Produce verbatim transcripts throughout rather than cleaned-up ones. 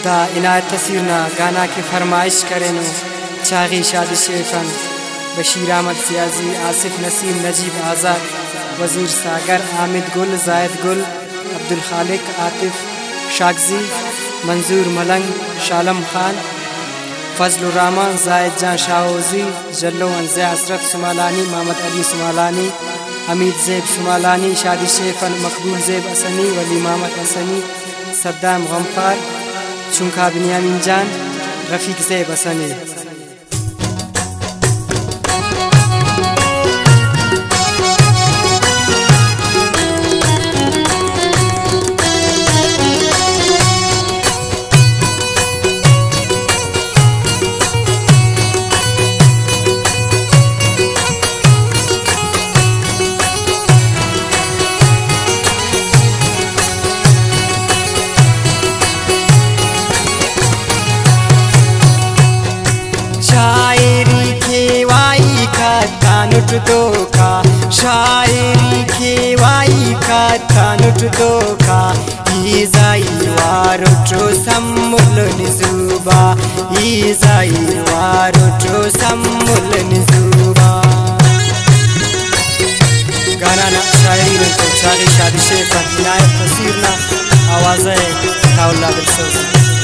दा इनायत तस्वीरना गाना की फरमाइश करें चागी शादी शेफन बशीर अहमद सियाजी, आसिफ नसीम, नजीब आज़ाद, वज़ीर सागर, आमिद गुल, जायद गुल, अब्दुल खालिक, आतिफ शागजी, मंजूर मलंग, शालम खान, फजल रहमान, जायद जान शाहोजी, जल्लो अंज़े असरफ सुमालानी, मोहम्मद अली सुमालानी, हमीद ज़ेब सुमालानी, शादी शेफन मकबूल ज़ेब असनी, वली मोहम्मद असनी, सद्दाम गमखार, चुंखा बिनियामिन जान, रफ़ीक ज़ेब असनी। शायरी खेवाई का तानुट दो का, शायरी खेवाई का तानुट दो का, इज़ाई वारुटो सम्मुल निजुबा, इज़ाई वारुटो सम्मुल निजुबा। गाना ना शायरी में तो चागी शादी शेफन इनायत तस्वीरना आवाज़ें ताउला बिलसोज़।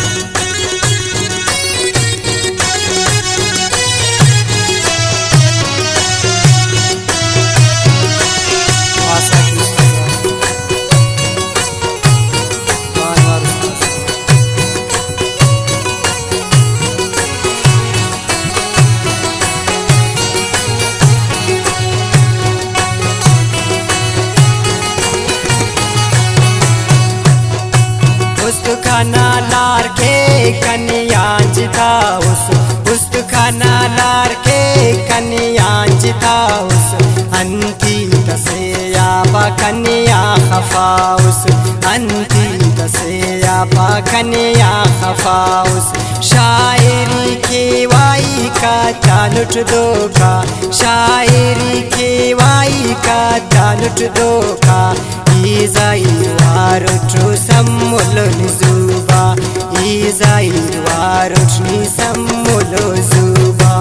खाना लार के कन्यांज था उस, उस्त खाना लार के कन्यांज था उस, अंती तसे याबा कन्या खफाउस, अंती तसे याबा कन्या खफाउस। शायरी खेवाई का तानुट दो का, शायरी खेवाई का तानुट दो का, इज़ाई वारुटो सम्मुल निजुबा, इज़ाई वारुटनी सम्मुल जुबा।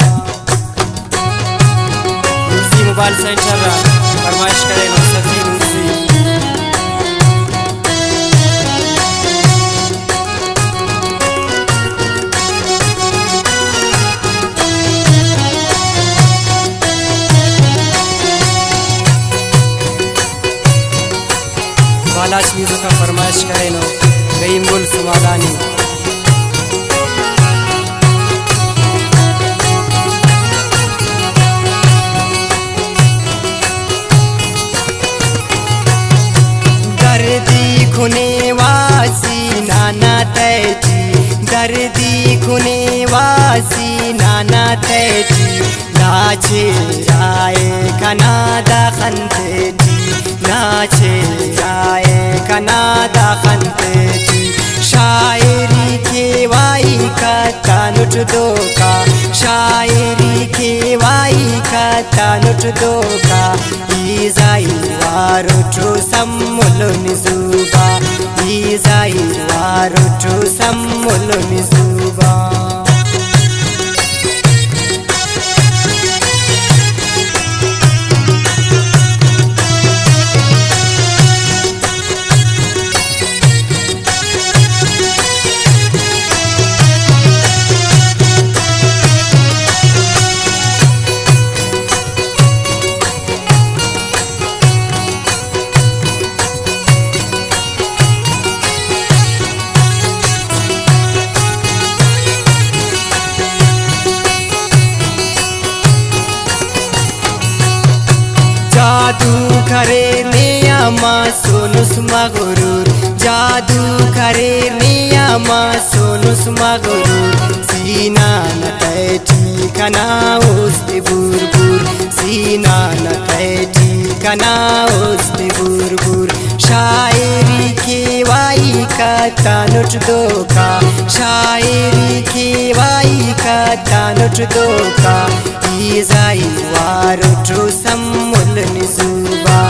मुर्सी मोबाइल सेंटर फरमाइश करें सफी मुर्सी। बाला चीज़ों का फरमाइश करें नो रहीम गुल सुमालानी। दर्दी खुने वासी नाना तैची, दर्दी खुने वासी नाना तैची, नाचे राय कनादा खंतेची, नाचे राय कनादा खंतेची। शायरी खेवाई का तानुट दो का, शायरी खेवाई का तानुट दो का, इज़ाई वारुटो सम्मुल निजुबा, इज़ाई वारुटो सम्मुल निजुबा। जादू करे नियमा सोनुस मगरूर, जादू करे नियमा सोनुस मगरूर, सीना न तैठी कना उस्ते बुरबुर, सीना न तैठी कना उस्ते बुरबुर। शायरी खेवाई का तानुट दो का, शायरी खेवाई का तानुट दो का, इज़ाई वारुटो सम्मुल निजुबा,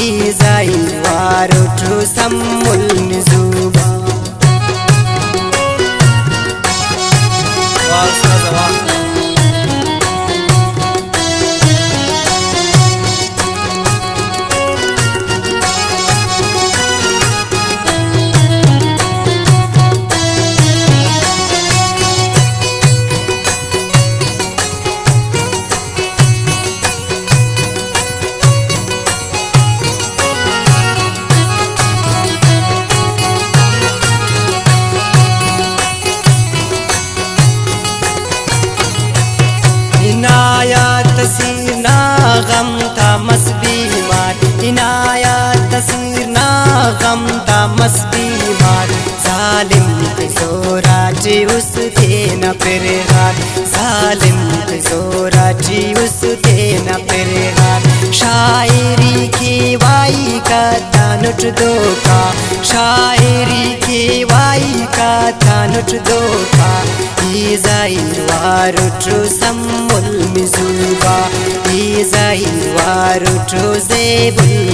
इज़ाई वारुटो सम्मुल निजुबा। जोराटी उसते न पेरेगान जालिम के जोराटी उसते न पेरेगान शायरी की वाई का तानुट दो का शायरी की वाई का तानुट दो का इज़ाइर वारुट्रो सम्मुल मिजुबा इज़ाइर वारुट्रो ज़ेबुल